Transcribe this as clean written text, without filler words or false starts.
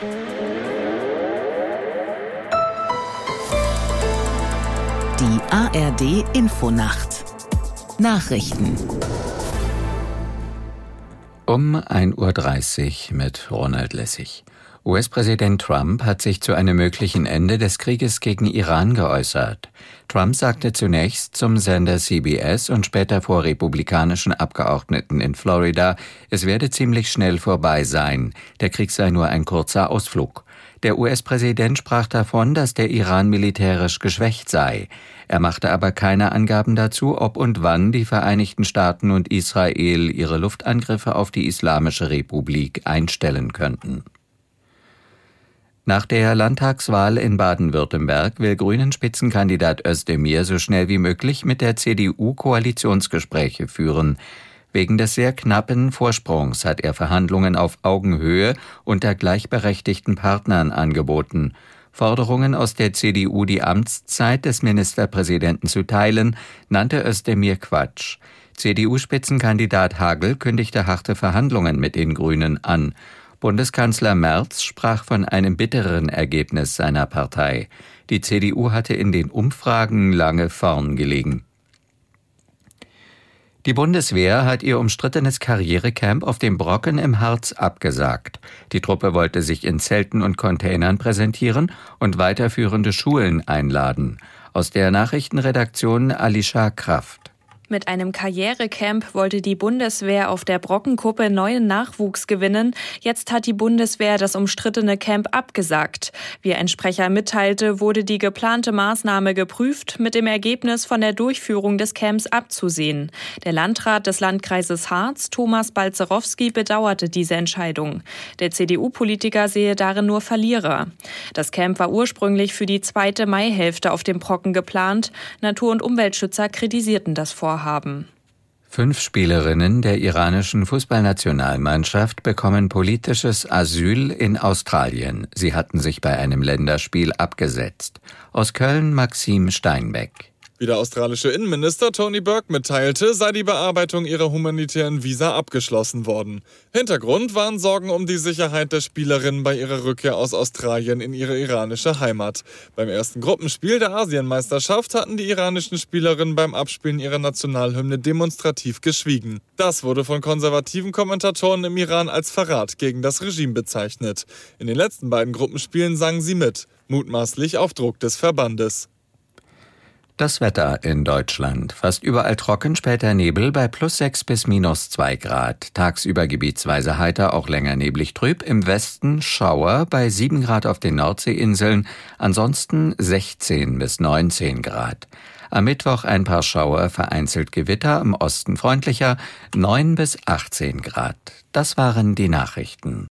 Die ARD-Infonacht Nachrichten um 1:30 Uhr mit Ronald Lessig. US-Präsident Trump hat sich zu einem möglichen Ende des Krieges gegen Iran geäußert. Trump sagte zunächst zum Sender CBS und später vor republikanischen Abgeordneten in Florida, es werde ziemlich schnell vorbei sein. Der Krieg sei nur ein kurzer Ausflug. Der US-Präsident sprach davon, dass der Iran militärisch geschwächt sei. Er machte aber keine Angaben dazu, ob und wann die Vereinigten Staaten und Israel ihre Luftangriffe auf die Islamische Republik einstellen könnten. Nach der Landtagswahl in Baden-Württemberg will Grünen-Spitzenkandidat Özdemir so schnell wie möglich mit der CDU Koalitionsgespräche führen. Wegen des sehr knappen Vorsprungs hat er Verhandlungen auf Augenhöhe unter gleichberechtigten Partnern angeboten. Forderungen aus der CDU, die Amtszeit des Ministerpräsidenten zu teilen, nannte Özdemir Quatsch. CDU-Spitzenkandidat Hagel kündigte harte Verhandlungen mit den Grünen an. Bundeskanzler Merz sprach von einem bitteren Ergebnis seiner Partei. Die CDU hatte in den Umfragen lange vorn gelegen. Die Bundeswehr hat ihr umstrittenes Karrierecamp auf dem Brocken im Harz abgesagt. Die Truppe wollte sich in Zelten und Containern präsentieren und weiterführende Schulen einladen. Aus der Nachrichtenredaktion Alisha Kraft. Mit einem Karrierecamp wollte die Bundeswehr auf der Brockenkuppe neuen Nachwuchs gewinnen. Jetzt hat die Bundeswehr das umstrittene Camp abgesagt. Wie ein Sprecher mitteilte, wurde die geplante Maßnahme geprüft, mit dem Ergebnis, von der Durchführung des Camps abzusehen. Der Landrat des Landkreises Harz, Thomas Balzerowski, bedauerte diese Entscheidung. Der CDU-Politiker sehe darin nur Verlierer. Das Camp war ursprünglich für die zweite Maihälfte auf dem Brocken geplant. Natur- und Umweltschützer kritisierten das Vorhaben. 5 Spielerinnen der iranischen Fußballnationalmannschaft bekommen politisches Asyl in Australien. Sie hatten sich bei einem Länderspiel abgesetzt. Aus Köln Maxim Steinbeck. Wie der australische Innenminister Tony Burke mitteilte, sei die Bearbeitung ihrer humanitären Visa abgeschlossen worden. Hintergrund waren Sorgen um die Sicherheit der Spielerinnen bei ihrer Rückkehr aus Australien in ihre iranische Heimat. Beim ersten Gruppenspiel der Asienmeisterschaft hatten die iranischen Spielerinnen beim Abspielen ihrer Nationalhymne demonstrativ geschwiegen. Das wurde von konservativen Kommentatoren im Iran als Verrat gegen das Regime bezeichnet. In den letzten beiden Gruppenspielen sangen sie mit, mutmaßlich auf Druck des Verbandes. Das Wetter in Deutschland. Fast überall trocken, später Nebel bei +6 bis -2 Grad. Tagsüber gebietsweise heiter, auch länger neblig trüb. Im Westen Schauer bei 7 Grad auf den Nordseeinseln. Ansonsten 16 bis 19 Grad. Am Mittwoch ein paar Schauer, vereinzelt Gewitter, im Osten freundlicher, 9 bis 18 Grad. Das waren die Nachrichten.